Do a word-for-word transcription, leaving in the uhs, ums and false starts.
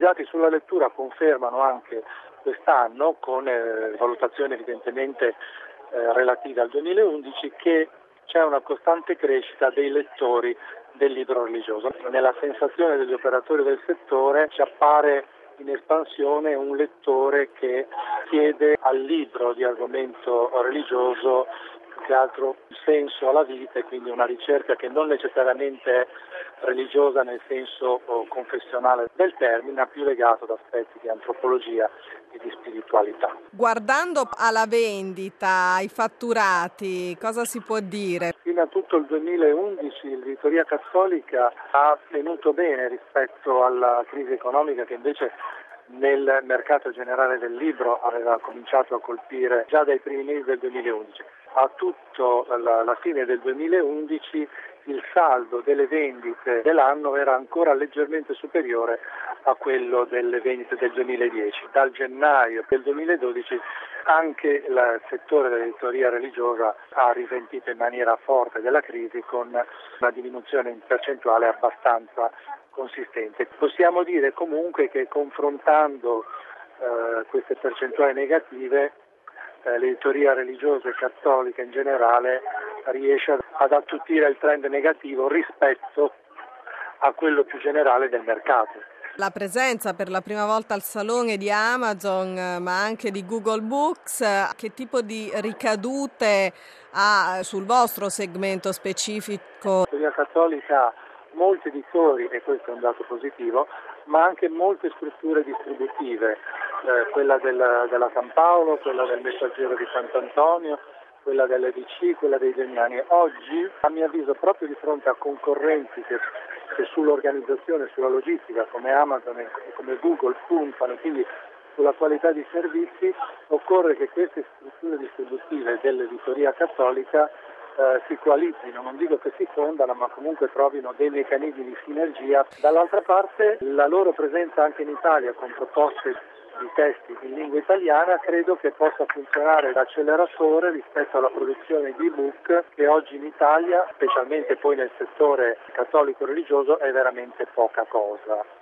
dati sulla lettura confermano anche quest'anno, con eh, valutazioni evidentemente eh, relative al duemilaundici, che c'è una costante crescita dei lettori del libro religioso. Nella sensazione degli operatori del settore ci appare in espansione un lettore che chiede al libro di argomento religioso più che altro un senso alla vita, e quindi una ricerca che non necessariamente è religiosa nel senso confessionale del termine, ma più legato ad aspetti di antropologia e di spiritualità. Guardando alla vendita, ai fatturati, cosa si può dire? Fino a tutto il duemilaundici l'editoria cattolica ha tenuto bene rispetto alla crisi economica che invece nel mercato generale del libro aveva cominciato a colpire già dai primi mesi del duemilaundici. A tutto la, la fine del duemilaundici il saldo delle vendite dell'anno era ancora leggermente superiore a quello delle vendite del duemiladieci. Dal gennaio del duemiladodici anche il settore dell'editoria religiosa ha risentito in maniera forte della crisi, con una diminuzione in percentuale abbastanza consistente. Possiamo dire comunque che confrontando eh, queste percentuali negative eh, l'editoria religiosa e cattolica in generale riesce ad attutire il trend negativo rispetto a quello più generale del mercato. La presenza per la prima volta al salone di Amazon, ma anche di Google Books, che tipo di ricadute ha sul vostro segmento specifico? L'editoria cattolica ha molti editori, e questo è un dato positivo, ma anche molte strutture distributive, eh, quella del, della San Paolo, quella del Messaggero di Sant'Antonio, quella dell'E D C, quella dei Gemiani. Oggi, a mio avviso, proprio di fronte a concorrenti che, che sull'organizzazione, sulla logistica, come Amazon e come Google puntano, quindi sulla qualità di servizi, occorre che queste strutture distributive dell'editoria cattolica eh, si coalizzino, non dico che si fondano, ma comunque trovino dei meccanismi di sinergia. Dall'altra parte, la loro presenza anche in Italia con proposte di testi in lingua italiana credo che possa funzionare da acceleratore rispetto alla produzione di ebook, che oggi in Italia, specialmente poi nel settore cattolico religioso, è veramente poca cosa.